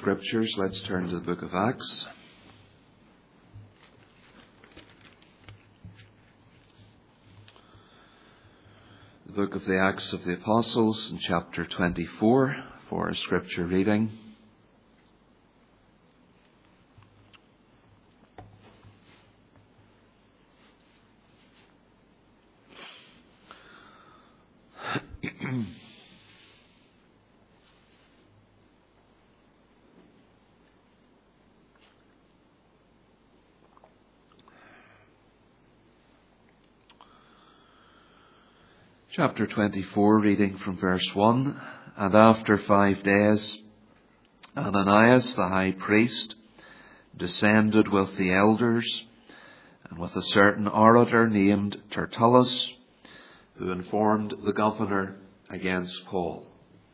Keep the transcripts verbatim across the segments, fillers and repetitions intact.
Scriptures, let's turn to the book of Acts. The book of the Acts of the Apostles in chapter twenty-four for our Scripture reading. Chapter twenty-four, reading from verse one. And after five days, Ananias the high priest descended with the elders and with a certain orator named Tertullus, who informed the governor against Paul.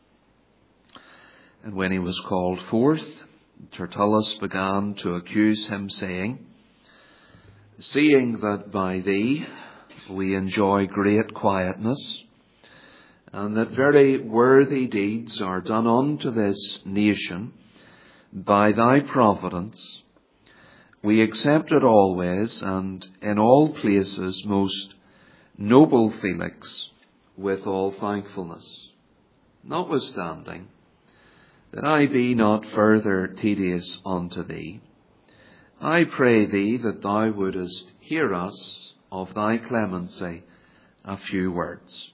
And when he was called forth, Tertullus began to accuse him, saying, "Seeing that by thee we enjoy great quietness, and that very worthy deeds are done unto this nation by thy providence, we accept it always and in all places, most noble Felix, with all thankfulness. Notwithstanding, that I be not further tedious unto thee, I pray thee that thou wouldest hear us of thy clemency a few words.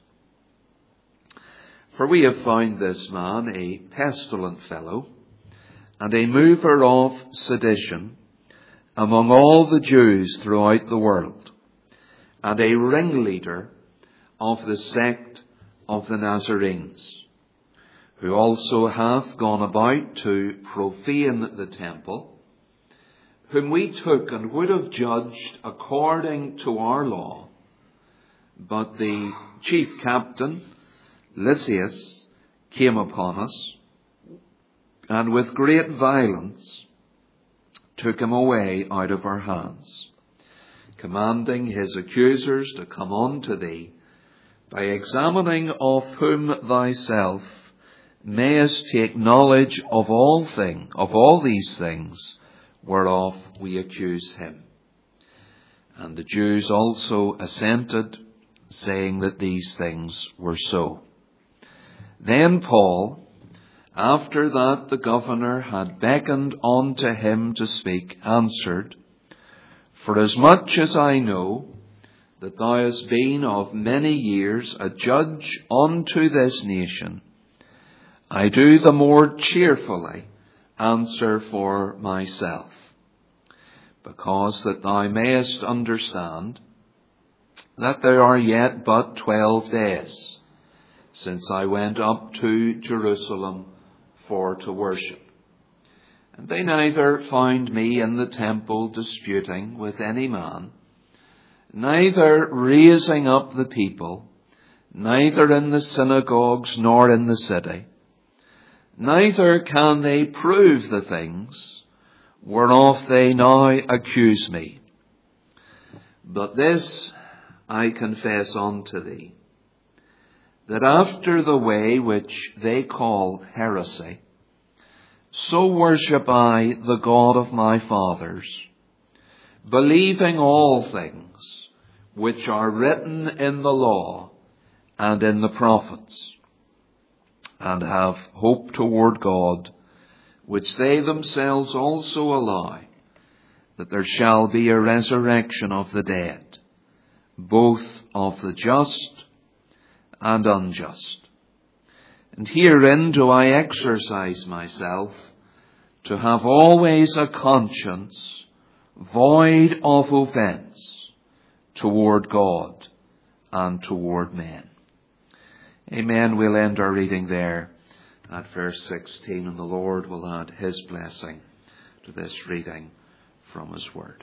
For we have found this man a pestilent fellow, and a mover of sedition among all the Jews throughout the world, and a ringleader of the sect of the Nazarenes, who also hath gone about to profane the temple, whom we took and would have judged according to our law. But the chief captain, Lysias, came upon us, and with great violence took him away out of our hands, commanding his accusers to come unto thee, by examining of whom thyself mayest take knowledge of all thing, of all these things, whereof we accuse him. And the Jews also assented, saying that these things were so. Then Paul, after that the governor had beckoned unto him to speak, answered, Forasmuch as I know that thou hast been of many years a judge unto this nation, I do the more cheerfully answer for myself, because that thou mayest understand that there are yet but twelve days since I went up to Jerusalem for to worship. And they neither found me in the temple disputing with any man, neither raising up the people, neither in the synagogues nor in the city. Neither can they prove the things whereof they now accuse me. But this I confess unto thee, that after the way which they call heresy, so worship I the God of my fathers, believing all things which are written in the law and in the prophets, and have hope toward God, which they themselves also allow, that there shall be a resurrection of the dead, both of the just and unjust. And herein do I exercise myself to have always a conscience void of offence toward God and toward men. Amen. We'll end our reading there at verse sixteen, and the Lord will add his blessing to this reading from his word.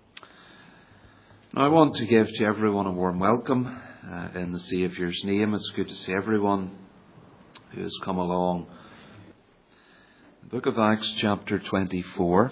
Now I want to give to everyone a warm welcome uh, in the Saviour's name. It's good to see everyone who has come along. The book of Acts, chapter twenty-four.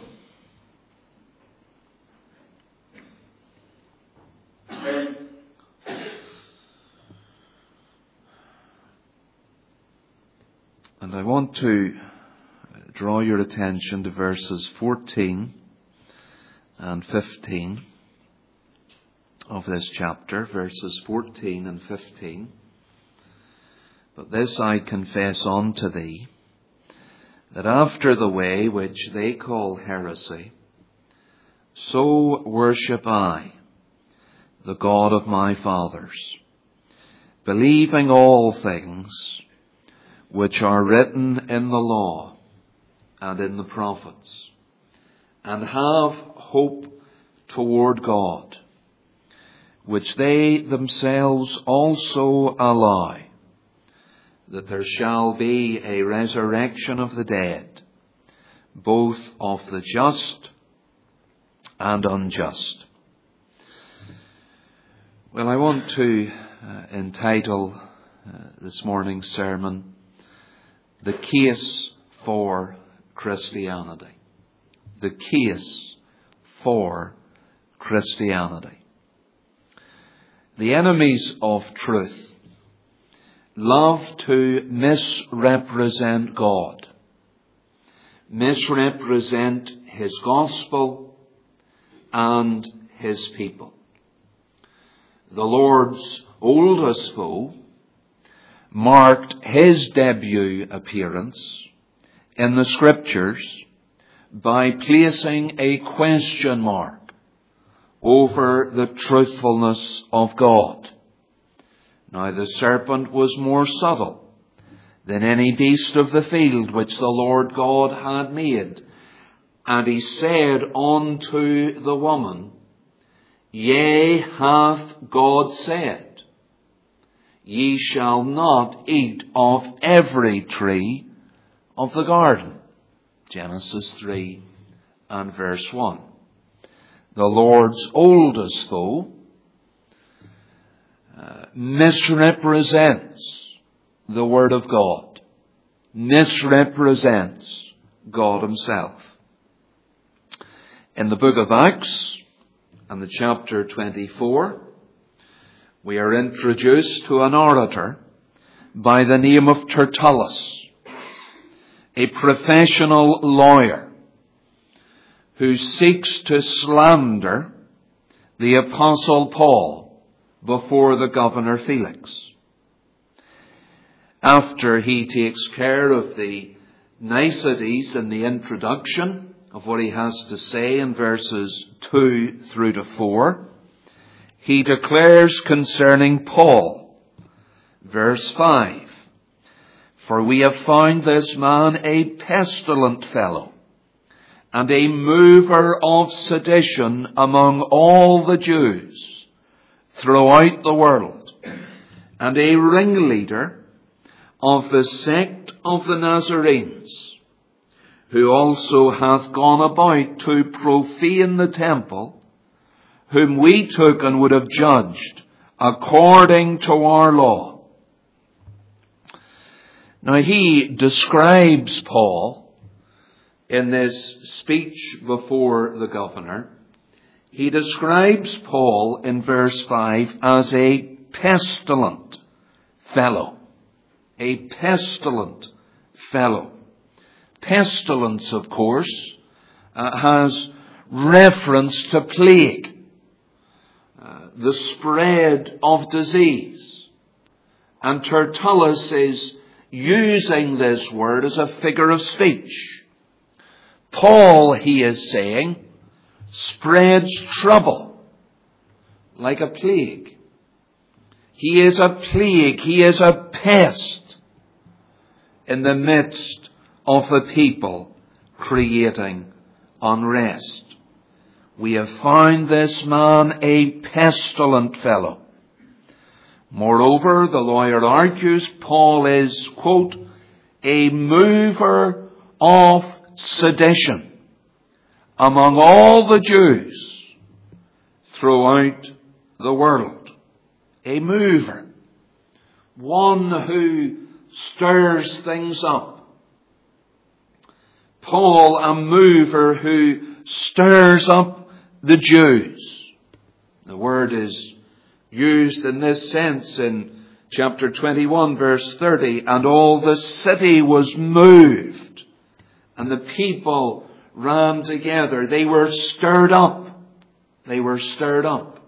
And I want to draw your attention to verses fourteen and fifteen of this chapter, verses fourteen and fifteen. But this I confess unto thee, that after the way which they call heresy, so worship I the God of my fathers, believing all things which are written in the law and in the prophets, and have hope toward God, which they themselves also allow, that there shall be a resurrection of the dead, both of the just and unjust. Well, I want to uh, entitle uh, this morning's sermon, The Case for Christianity. The Case for Christianity. The enemies of truth love to misrepresent God, misrepresent His gospel and His people. The Lord's oldest foe marked His debut appearance in the Scriptures by placing a question mark over the truthfulness of God. Now the serpent was more subtle than any beast of the field which the Lord God had made. And he said unto the woman, Yea, hath God said, Ye shall not eat of every tree of the garden. Genesis three and verse one. The Lord's oldest foe uh, misrepresents the Word of God, misrepresents God Himself. In the book of Acts, and the chapter twenty-four, we are introduced to an orator by the name of Tertullus, a professional lawyer who seeks to slander the Apostle Paul before the governor Felix. After he takes care of the niceties in the introduction of what he has to say in verses two through to four, he declares concerning Paul, verse five, For we have found this man a pestilent fellow, and a mover of sedition among all the Jews throughout the world, and a ringleader of the sect of the Nazarenes, who also hath gone about to profane the temple, whom we took and would have judged according to our law. Now he describes Paul in this speech before the governor. He describes Paul in verse five as a pestilent fellow. A pestilent fellow. Pestilence, of course, uh, has reference to plague, uh, the spread of disease. And Tertullus is using this word as a figure of speech. Paul, he is saying, spreads trouble like a plague. He is a plague, he is a pest in the midst of the people, creating unrest. We have found this man a pestilent fellow. Moreover, the lawyer argues, Paul is, quote, a mover of sedition among all the Jews throughout the world. A mover. One who stirs things up. Paul, a mover who stirs up the Jews. The word is used in this sense in chapter twenty-one, verse thirty. And all the city was moved and the people ran together. They were stirred up. They were stirred up.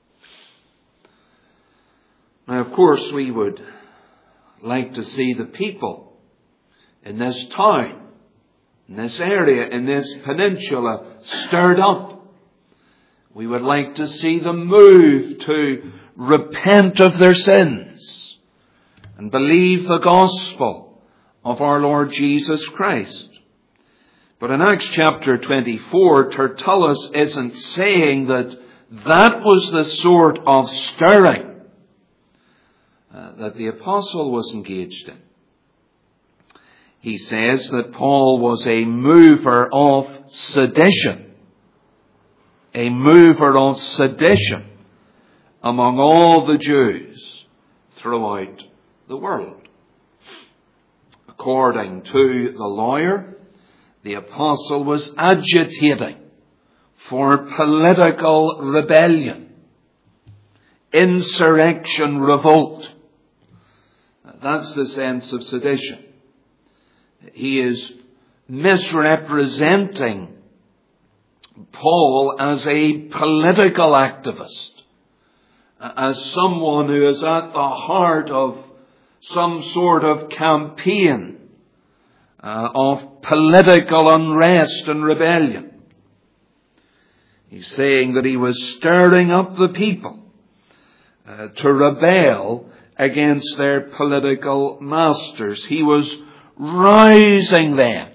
Now, of course, we would like to see the people in this town, in this area, in this peninsula, stirred up. We would like to see them move to repent of their sins and believe the gospel of our Lord Jesus Christ. But in Acts chapter twenty-four, Tertullus isn't saying that that was the sort of stirring uh, that the apostle was engaged in. He says that Paul was a mover of sedition. A mover of sedition among all the Jews throughout the world. According to the lawyer, the apostle was agitating for political rebellion, insurrection, revolt. That's the sense of sedition. He is misrepresenting Paul as a political activist, as someone who is at the heart of some sort of campaign uh, of political unrest and rebellion. He's saying that he was stirring up the people uh, to rebel against their political masters. He was rousing them,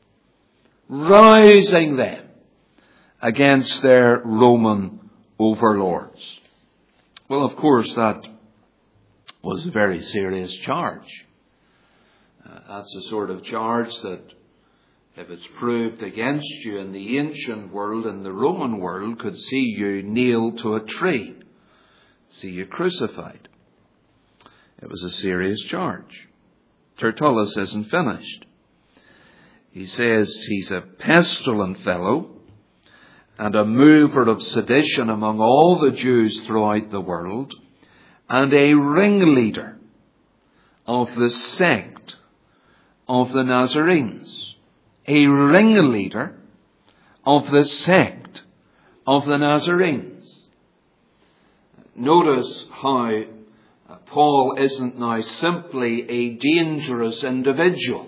rousing them against their Roman overlords. Well, of course, that was a very serious charge. Uh, that's the sort of charge that, if it's proved against you in the ancient world, in the Roman world, could see you nailed to a tree, see you crucified. It was a serious charge. Tertullus isn't finished. He says he's a pestilent fellow and a mover of sedition among all the Jews throughout the world, and a ringleader of the sect of the Nazarenes. A ringleader of the sect of the Nazarenes. Notice how Paul isn't now simply a dangerous individual,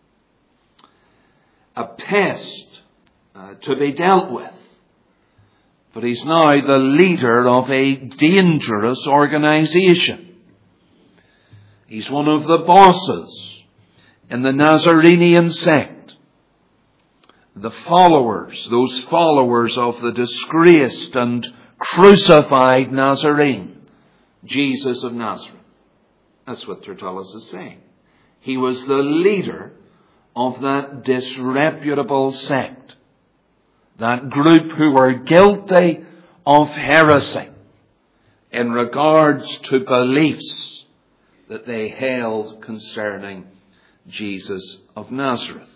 a pest uh, to be dealt with, but he's now the leader of a dangerous organization. He's one of the bosses in the Nazarene sect. The followers, those followers of the disgraced and crucified Nazarene, Jesus of Nazareth. That's what Tertullus is saying. He was the leader of that disreputable sect. That group who were guilty of heresy in regards to beliefs that they held concerning Jesus of Nazareth.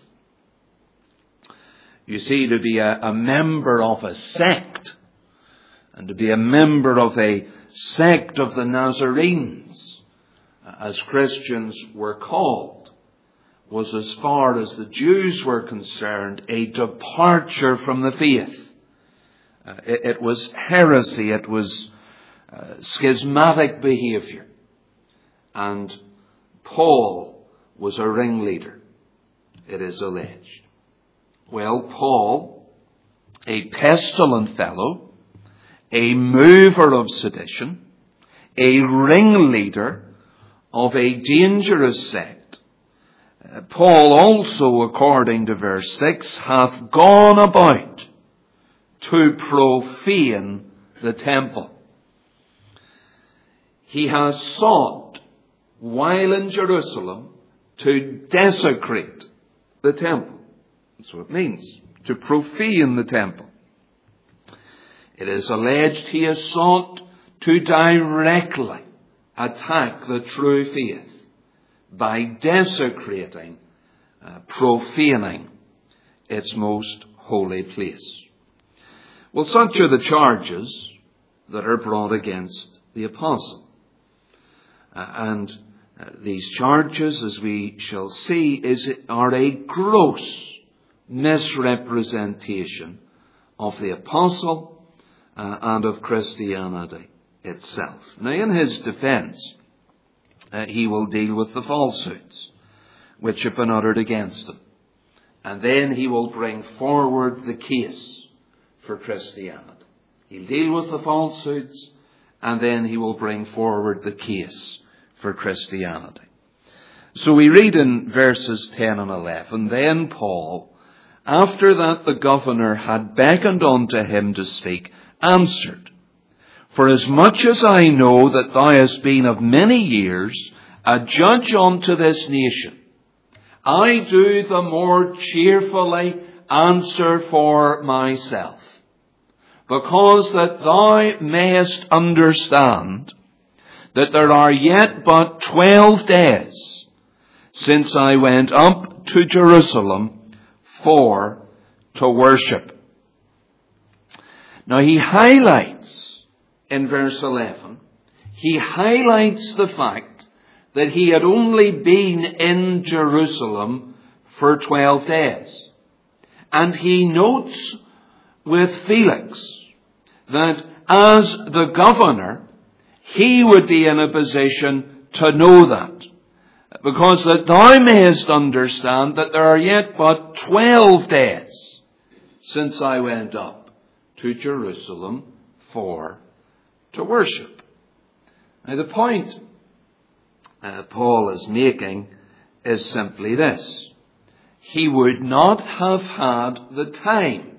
You see, to be a, a member of a sect, and to be a member of a sect of the Nazarenes, as Christians were called, was, as far as the Jews were concerned, a departure from the faith. Uh, it, it was heresy, it was uh, schismatic behavior. And Paul was a ringleader, it is alleged. Well, Paul, a pestilent fellow, a mover of sedition, a ringleader of a dangerous sect, Paul also, according to verse six, hath gone about to profane the temple. He has sought, while in Jerusalem, to desecrate the temple. That's what it means, to profane the temple. It is alleged he has sought to directly attack the true faith by desecrating, uh, profaning its most holy place. Well, such are the charges that are brought against the apostle. Uh, and uh, these charges, as we shall see, is are a gross misrepresentation of the apostle uh, and of Christianity itself. Now, in his defense, uh, he will deal with the falsehoods which have been uttered against him. And then he will bring forward the case for Christianity. He'll deal with the falsehoods, and then he will bring forward the case for Christianity. So we read in verses ten and eleven, "Then Paul, after that the governor had beckoned unto him to speak, answered, Forasmuch as I know that thou hast been of many years a judge unto this nation, I do the more cheerfully answer for myself, because that thou mayest understand that there are yet but twelve days since I went up to Jerusalem for to worship." Now he highlights in verse eleven, he highlights the fact that he had only been in Jerusalem for twelve days. And he notes with Felix that as the governor, he would be in a position to know that. Because that thou mayest understand that there are yet but twelve days since I went up to Jerusalem for to worship. Now the point uh, Paul is making is simply this. He would not have had the time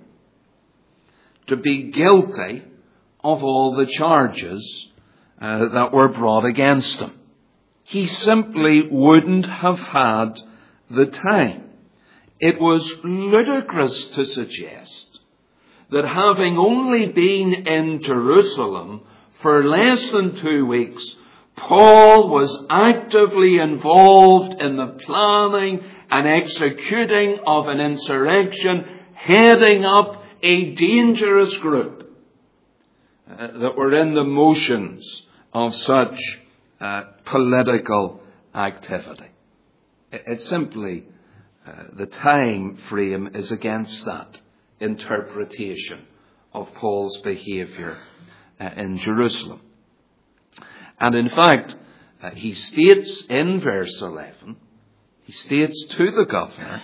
to be guilty of all the charges uh, that were brought against him. He simply wouldn't have had the time. It was ludicrous to suggest that having only been in Jerusalem for less than two weeks, Paul was actively involved in the planning and executing of an insurrection, heading up a dangerous group uh, that were in the motions of such uh, political activity. It's simply, uh, the time frame is against that interpretation of Paul's behaviour uh, in Jerusalem. And in fact, uh, he states in verse eleven, he states to the governor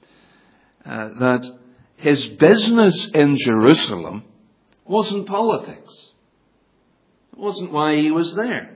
uh, that his business in Jerusalem wasn't politics. It wasn't why he was there.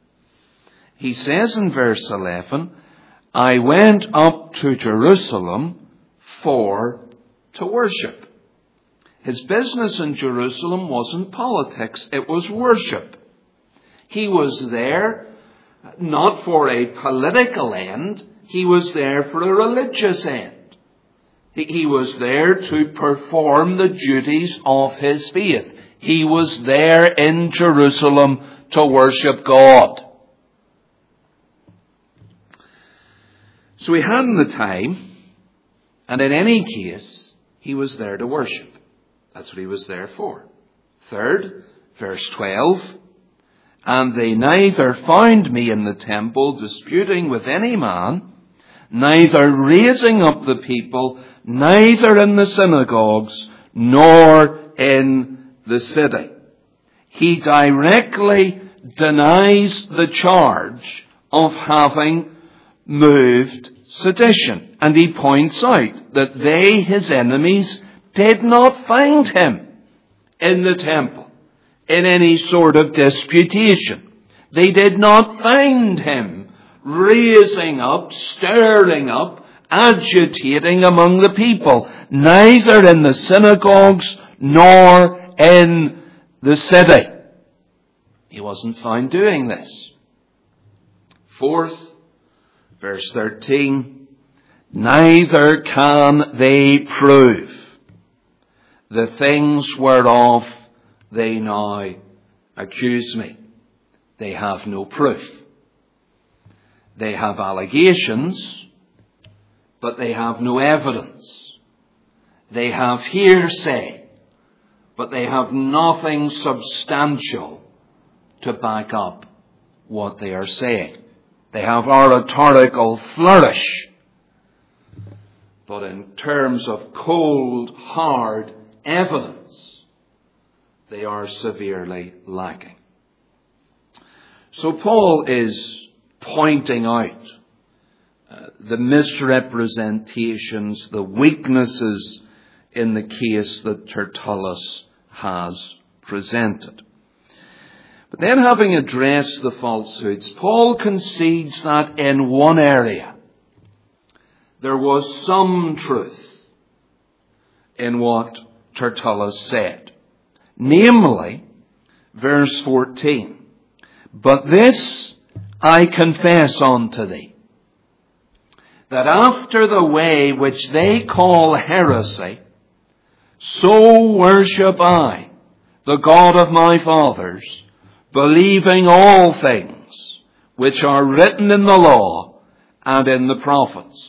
He says in verse eleven, I went up to Jerusalem for to worship. His business in Jerusalem wasn't politics, it was worship. He was there not for a political end, he was there for a religious end. He was there to perform the duties of his faith. He was there in Jerusalem to worship God. So he hadn't the time, and in any case, he was there to worship. That's what he was there for. Third, verse twelve, and they neither found me in the temple disputing with any man, neither raising up the people, neither in the synagogues, nor in the city. He directly denies the charge of having moved sedition. And he points out that they, his enemies, did not find him in the temple in any sort of disputation. They did not find him raising up, stirring up, agitating among the people, neither in the synagogues nor in the city. He wasn't found doing this. Fourth, verse thirteen, neither can they prove the things whereof they now accuse me. They have no proof. They have allegations, but they have no evidence. They have hearsay, but they have nothing substantial to back up what they are saying. They have oratorical flourish, But in terms of cold, hard evidence, they are severely lacking. So Paul is pointing out uh, the misrepresentations, the weaknesses in the case that Tertullus has presented. But then, having addressed the falsehoods, Paul concedes that in one area there was some truth in what Tertullus said. Namely, verse fourteen, "But this I confess unto thee, that after the way which they call heresy, so worship I the God of my fathers, believing all things which are written in the law and in the prophets."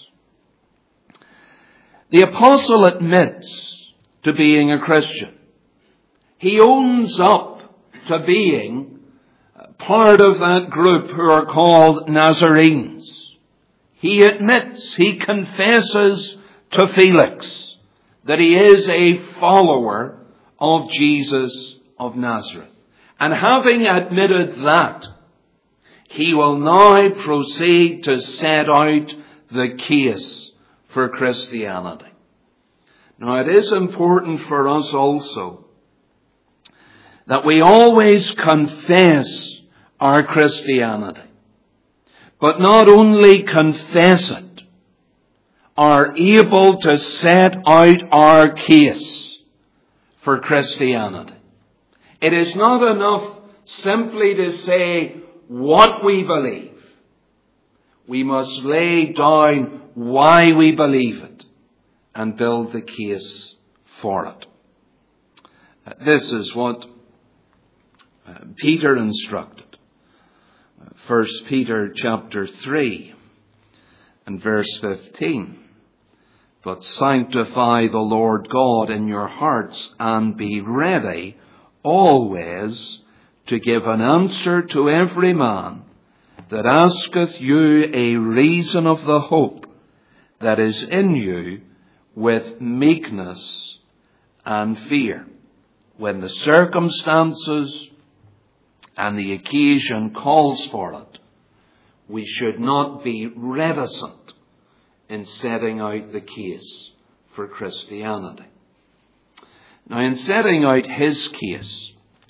The apostle admits to being a Christian. He owns up to being part of that group who are called Nazarenes. He admits, he confesses to Felix that he is a follower of Jesus of Nazareth. And having admitted that, he will now proceed to set out the case for Christianity. Now, it is important for us also that we always confess our Christianity, but not only confess it, are able to set out our case for Christianity. It is not enough simply to say what we believe. We must lay down why we believe it and build the case for it. This is what Peter instructed. First Peter chapter three and verse fifteen. "But sanctify the Lord God in your hearts, and be ready always to give an answer to every man that asketh you a reason of the hope that is in you, with meekness and fear, when the circumstances and the occasion calls for it. We should not be reticent in setting out the case for Christianity." Now, in setting out his case,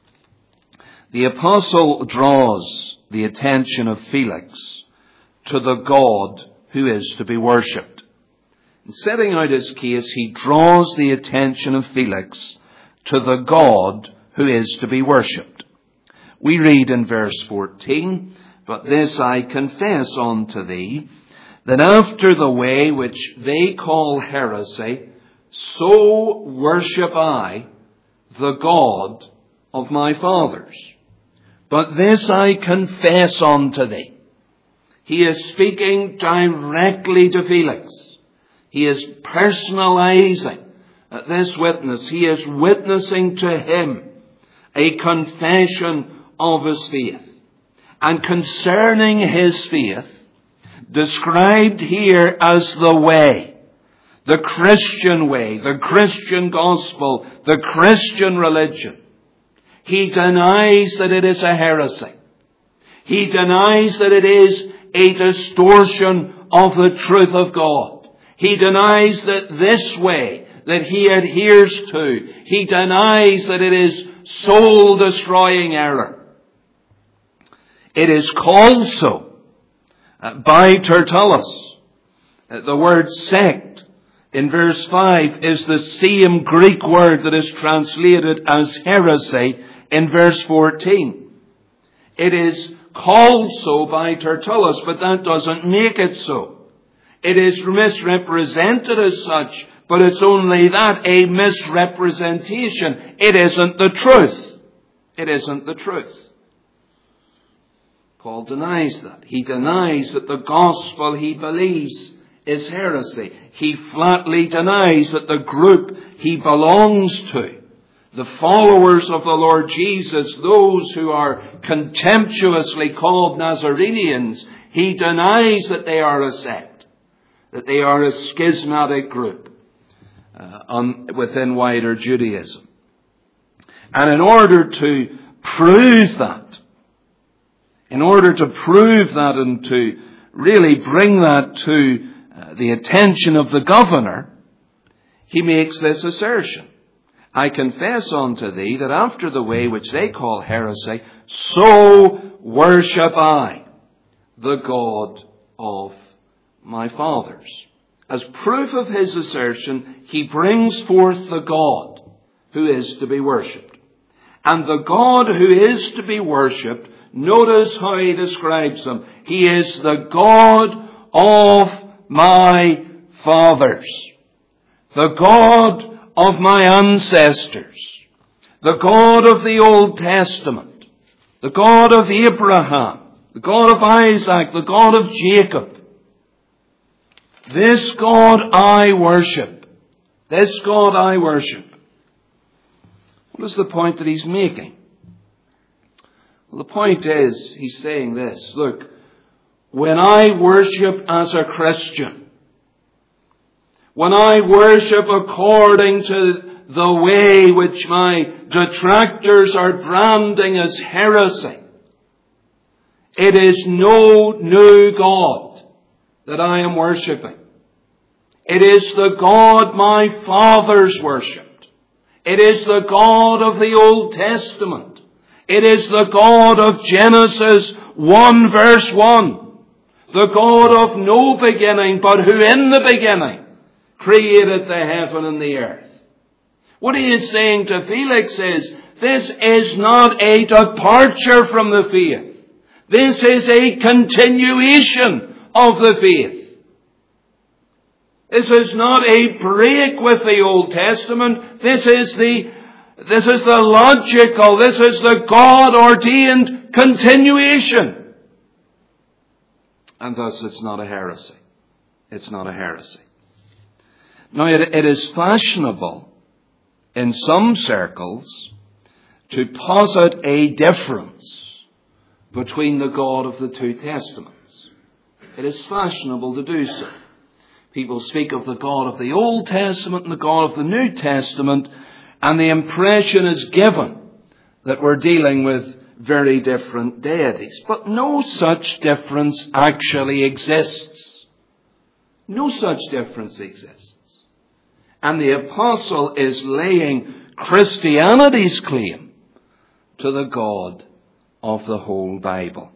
the apostle draws the attention of Felix to the God who is to be worshipped. In setting out his case, he draws the attention of Felix to the God who is to be worshipped. We read in verse fourteen, "But this I confess unto thee, that after the way which they call heresy, so worship I the God of my fathers. But this I confess unto thee." He is speaking directly to Felix. He is personalizing this witness. He is witnessing to him a confession of his faith. And concerning his faith, described here as the way, the Christian way, the Christian gospel, the Christian religion, he denies that it is a heresy. He denies that it is a distortion of the truth of God. He denies that this way that he adheres to, he denies that it is soul-destroying error. It is called so by Tertullus. The word sect in verse five is the same Greek word that is translated as heresy in verse fourteen. It is called so by Tertullus, but that doesn't make it so. It is misrepresented as such, but it's only that, a misrepresentation. It isn't the truth. It isn't the truth. Paul denies that. He denies that the gospel he believes is heresy. He flatly denies that the group he belongs to, the followers of the Lord Jesus, those who are contemptuously called Nazarenes, he denies that they are a sect. that they are a schismatic group uh, on, within wider Judaism. And in order to prove that, in order to prove that and to really bring that to uh, the attention of the governor, he makes this assertion. I confess unto thee that after the way which they call heresy, so worship I the God of my fathers. As proof of his assertion, he brings forth the God who is to be worshipped. And the God who is to be worshipped, notice how he describes him. He is the God of my fathers. The God of my ancestors. The God of the Old Testament. The God of Abraham. The God of Isaac. The God of Jacob. This God I worship. This God I worship. What is the point that he's making? Well, the point is, he's saying this. Look, when I worship as a Christian, when I worship according to the way which my detractors are branding as heresy, it is no new God that I am worshipping. It is the God my fathers worshipped. It is the God of the Old Testament. It is the God of Genesis one verse one. The God of no beginning, but who in the beginning created the heaven and the earth. What he is saying to Felix is, this is not a departure from the faith. This is a continuation of the faith. This is not a break with the Old Testament. This is the, this is the logical, this is the God-ordained continuation. And thus it's not a heresy. It's not a heresy. Now it, it is fashionable in some circles to posit a difference between the God of the two Testaments. It is fashionable to do so. People speak of the God of the Old Testament and the God of the New Testament, and the impression is given that we're dealing with very different deities. But no such difference actually exists. No such difference exists. And the apostle is laying Christianity's claim to the God of the whole Bible.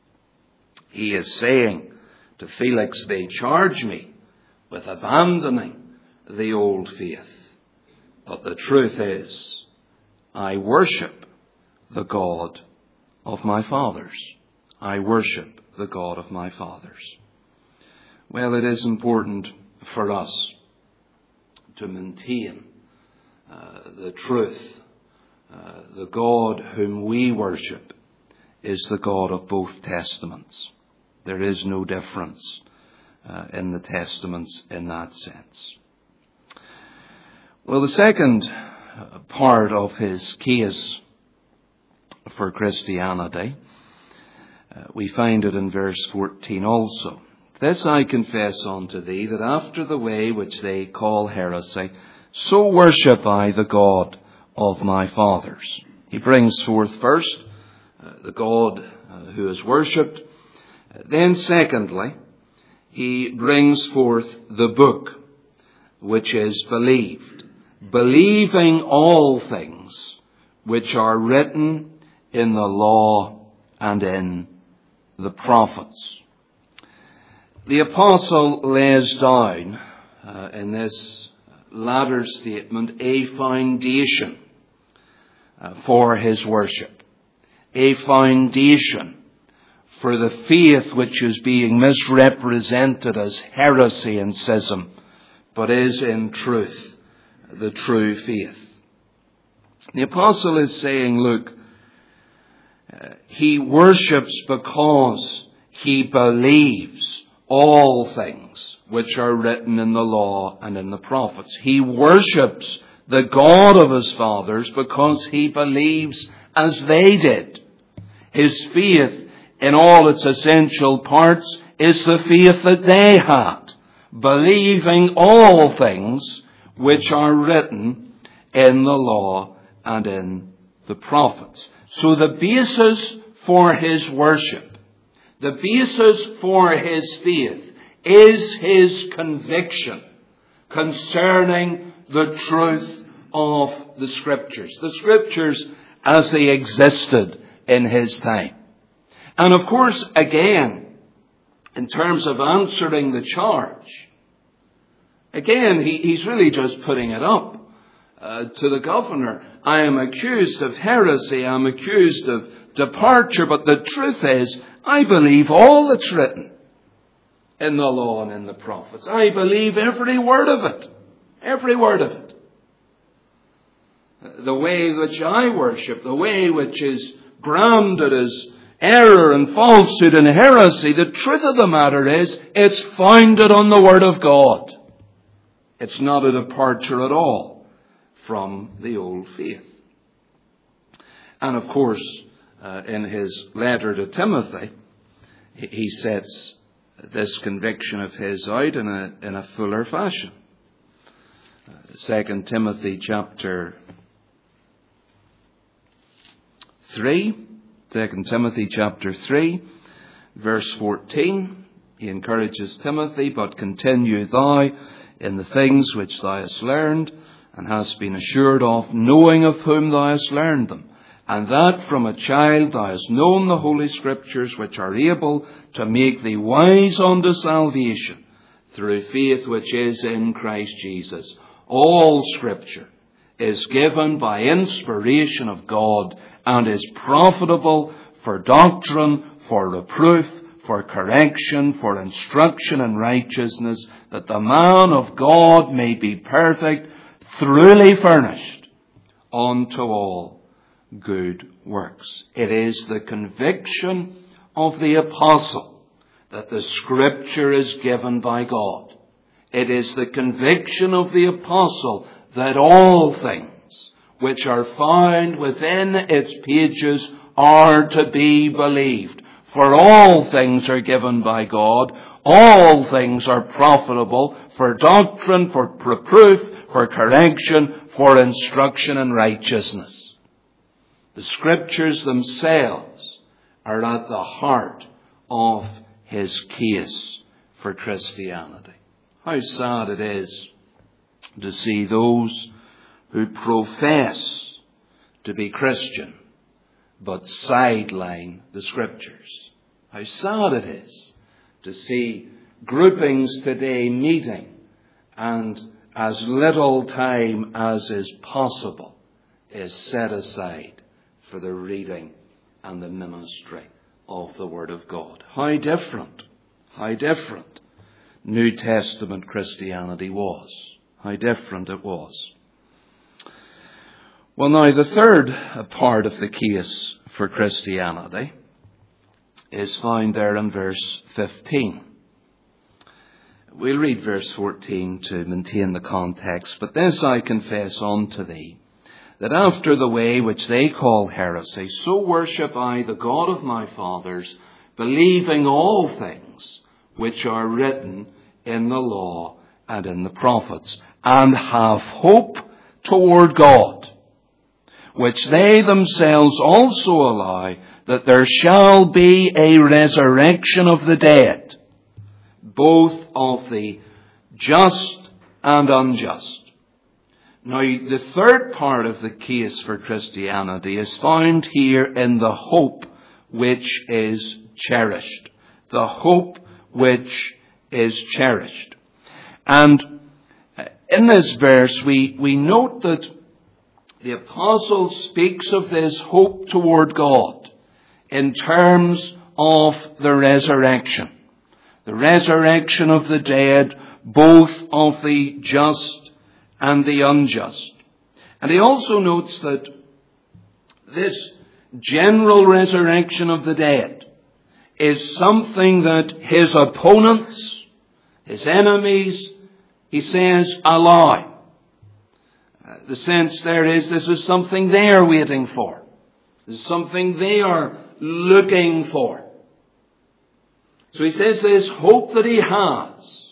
He is saying to Felix, they charge me with abandoning the old faith. But the truth is, I worship the God of my fathers. I worship the God of my fathers. Well, it is important for us to maintain uh, the truth. Uh, the God whom we worship is the God of both Testaments. There is no difference uh, in the Testaments in that sense. Well, the second part of his case for Christianity, uh, we find it in verse fourteen also. This I confess unto thee, that after the way which they call heresy, so worship I the God of my fathers. He brings forth first uh, the God uh, who is worshipped. Then secondly, he brings forth the book which is believed, believing all things which are written in the law and in the prophets. The apostle lays down uh, in this latter statement a foundation uh, for his worship, a foundation for the faith which is being misrepresented as heresy and schism, but is in truth the true faith. The apostle is saying, look, uh, he worships because he believes all things which are written in the law and in the prophets. He worships the God of his fathers because he believes as they did. His faith in all its essential parts is the faith that they had. believing all things which are written in the law and in the prophets. So the basis for his worship, the basis for his faith, is his conviction concerning the truth of the Scriptures. The Scriptures as they existed in his time. And of course, again, in terms of answering the charge, again, he, he's really just putting it up uh, to the governor. I am accused of heresy. I'm accused of departure. But the truth is, I believe all that's written in the law and in the prophets. I believe every word of it. Every word of it. The way which I worship, the way which is branded as error and falsehood and heresy, the truth of the matter is, it's founded on the Word of God. It's not a departure at all from the old faith. And of course, uh, in his letter to Timothy, he sets this conviction of his out in a, in a fuller fashion. Uh, Second Timothy chapter three, Second Timothy chapter three, verse fourteen, he encourages Timothy, but continue thou in the things which thou hast learned, and hast been assured of, knowing of whom thou hast learned them, and that from a child thou hast known the Holy Scriptures, which are able to make thee wise unto salvation, through faith which is in Christ Jesus. All Scripture is given by inspiration of God, and is profitable for doctrine, for reproof, for correction, for instruction in righteousness, that the man of God may be perfect, thoroughly furnished unto all good works. It is the conviction of the apostle that the Scripture is given by God. It is the conviction of the apostle that all things which are found within its pages are to be believed. For all things are given by God. All things are profitable for doctrine, for reproof, for correction, for instruction in righteousness. The Scriptures themselves are at the heart of his case for Christianity. How sad it is to see those who profess to be Christian but sideline the Scriptures. How sad it is to see groupings today meeting, and as little time as is possible is set aside for the reading and the ministry of the Word of God. How different, how different New Testament Christianity was. How different it was. Well, now, the third part of the case for Christianity is found there in verse fifteen. We'll read verse fourteen to maintain the context. But this I confess unto thee, that after the way which they call heresy, so worship I the God of my fathers, believing all things which are written in the law and in the prophets, and have hope toward God, which they themselves also allow, that there shall be a resurrection of the dead, both of the just and unjust. Now, the third part of the case for Christianity is found here in the hope which is cherished. The hope which is cherished. And in this verse, we, we note that the apostle speaks of this hope toward God in terms of the resurrection. The resurrection of the dead, both of the just and the unjust. And he also notes that this general resurrection of the dead is something that his opponents, his enemies, he says, allow. The sense there is this is something they are waiting for. This is something they are looking for. So he says this hope that he has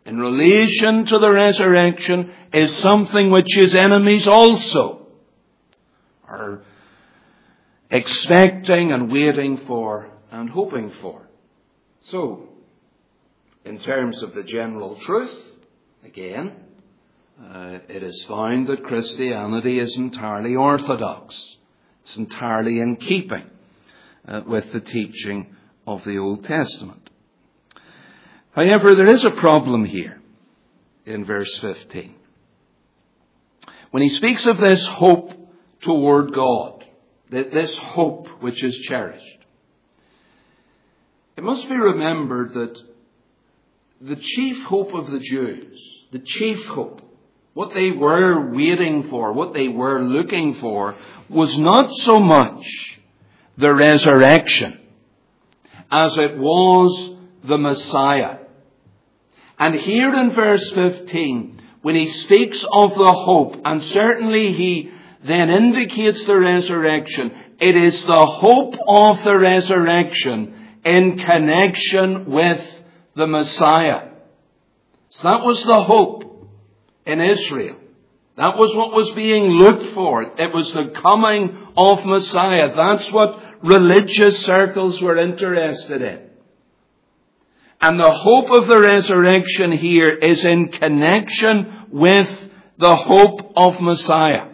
in relation to the resurrection is something which his enemies also are expecting and waiting for and hoping for. So, in terms of the general truth, again, uh, it is found that Christianity is entirely orthodox. It's entirely in keeping uh, with the teaching of the Old Testament. However, there is a problem here in verse fifteen. When he speaks of this hope toward God, this hope which is cherished, it must be remembered that the chief hope of the Jews, the chief hope, what they were waiting for, what they were looking for, was not so much the resurrection as it was the Messiah. And here in verse fifteen, when he speaks of the hope, and certainly he then indicates the resurrection, it is the hope of the resurrection in connection with the Messiah. So that was the hope in Israel. That was what was being looked for. It was the coming of Messiah. That's what religious circles were interested in. And the hope of the resurrection here is in connection with the hope of Messiah.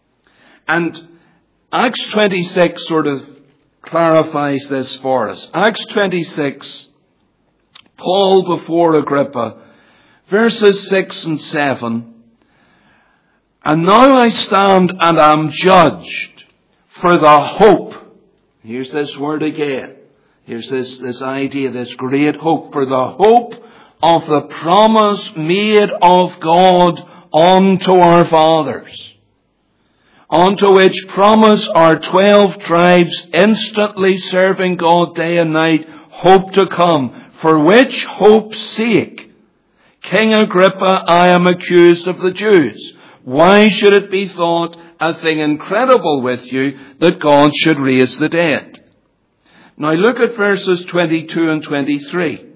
And Acts twenty-six sort of clarifies this for us. Acts twenty-six, Paul before Agrippa, verses six and seven. And now I stand and am judged for the hope. Here's this word again. Here's this, this idea, this great hope. For the hope of the promise made of God unto our fathers. Unto which promise our twelve tribes, instantly serving God day and night, hope to come. For which hope's sake, King Agrippa, I am accused of the Jews. Why should it be thought a thing incredible with you that God should raise the dead? Now look at verses twenty-two and twenty-three.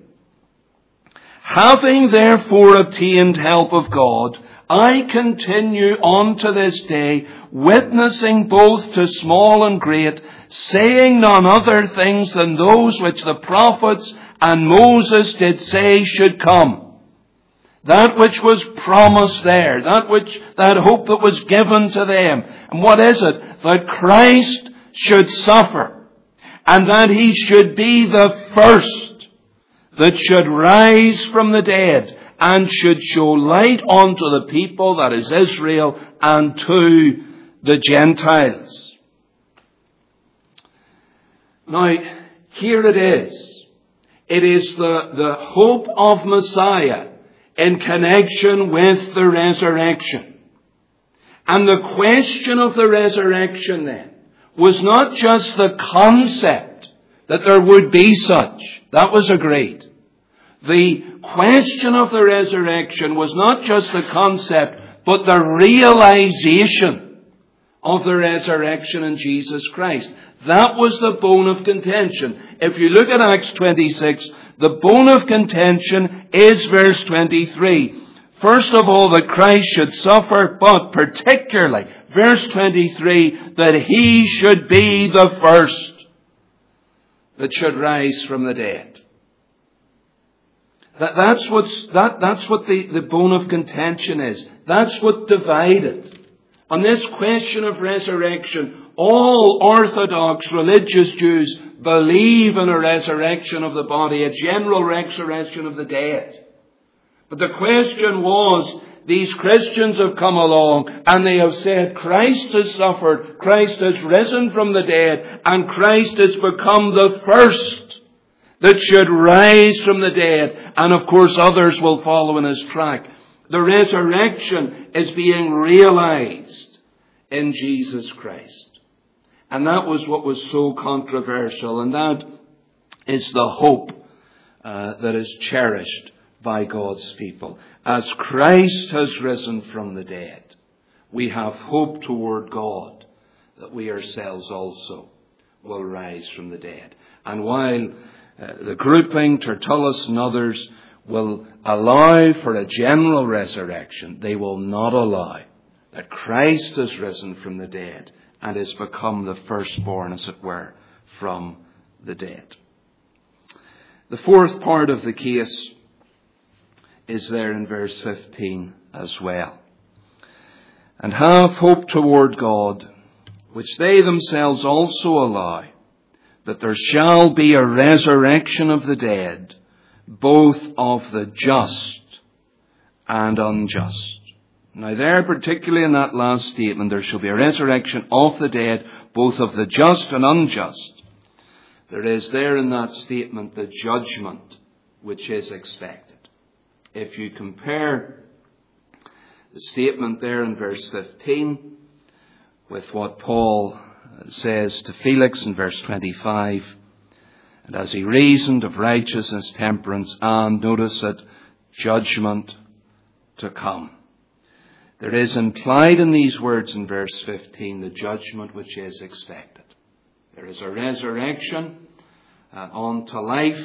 Having therefore obtained help of God, I continue on to this day, witnessing both to small and great, saying none other things than those which the prophets and Moses did say should come. That which was promised there, that which, that hope that was given to them. And what is it? That Christ should suffer, and that he should be the first that should rise from the dead, and should show light unto the people, that is Israel, and to the Gentiles. Now, here it is. It is the, the hope of Messiah in connection with the resurrection. And the question of the resurrection then was not just the concept that there would be such. That was agreed. The question of the resurrection was not just the concept, but the realization of the resurrection in Jesus Christ. That was the bone of contention. If you look at Acts twenty-six, the bone of contention is verse twenty-three. First of all, that Christ should suffer, but particularly, verse twenty-three, that he should be the first that should rise from the dead. That, that's what's, that, that's what the, the bone of contention is. That's what divided. On this question of resurrection, all Orthodox religious Jews believe in a resurrection of the body, a general resurrection of the dead. But the question was, these Christians have come along and they have said Christ has suffered, Christ has risen from the dead, and Christ has become the first that should rise from the dead. And of course others will follow in his track. The resurrection is being realized in Jesus Christ. And that was what was so controversial. And that is the hope uh, that is cherished by God's people. As Christ has risen from the dead, we have hope toward God that we ourselves also will rise from the dead. And while uh, the grouping, Tertullus and others, will allow for a general resurrection, they will not allow that Christ has risen from the dead and has become the firstborn, as it were, from the dead. The fourth part of the case is there in verse fifteen as well. And have hope toward God, which they themselves also allow, that there shall be a resurrection of the dead, both of the just and unjust. Now there, particularly in that last statement, there shall be a resurrection of the dead, both of the just and unjust. There is there in that statement the judgment which is expected. If you compare the statement there in verse fifteen with what Paul says to Felix in verse twenty-five, and as he reasoned of righteousness, temperance, and, notice it, judgment to come. There is implied in these words in verse fifteen the judgment which is expected. There is a resurrection uh, unto life.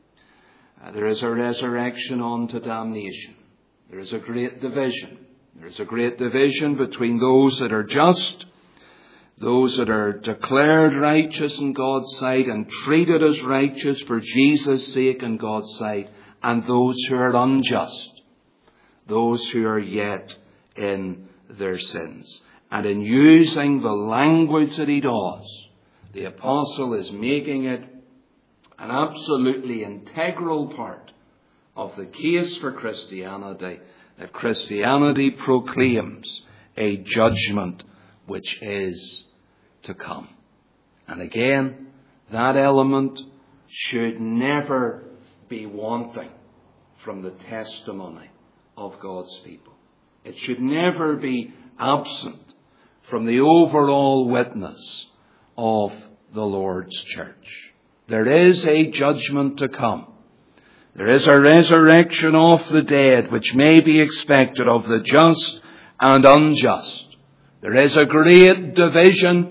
Uh, there is a resurrection unto damnation. There is a great division. There is a great division between those that are just, those that are declared righteous in God's sight and treated as righteous for Jesus' sake in God's sight, and those who are unjust, those who are yet in their sins. And in using the language that he does, the apostle is making it an absolutely integral part of the case for Christianity, that Christianity proclaims a judgment which is to come. And again, that element should never be wanting from the testimony of God's people. It should never be absent from the overall witness of the Lord's church. There is a judgment to come. There is a resurrection of the dead which may be expected of the just and unjust. There is a great division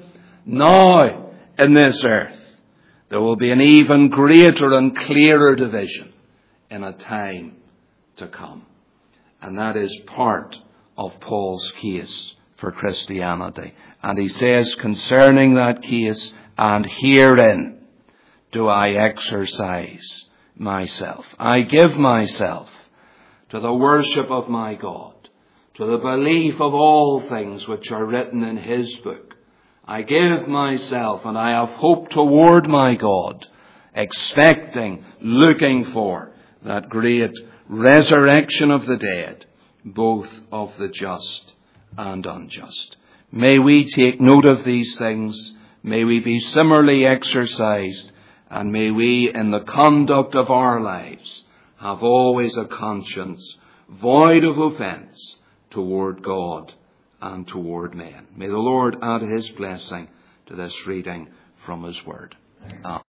now in this earth. There will be an even greater and clearer division in a time to come. And that is part of Paul's case for Christianity. And he says concerning that case, and herein do I exercise myself. I give myself to the worship of my God, to the belief of all things which are written in his book. I give myself, and I have hope toward my God, expecting, looking for that great resurrection of the dead, both of the just and unjust. May we take note of these things. May we be similarly exercised. And may we, in the conduct of our lives, have always a conscience void of offence toward God and toward men. May the Lord add his blessing to this reading from his word. Amen.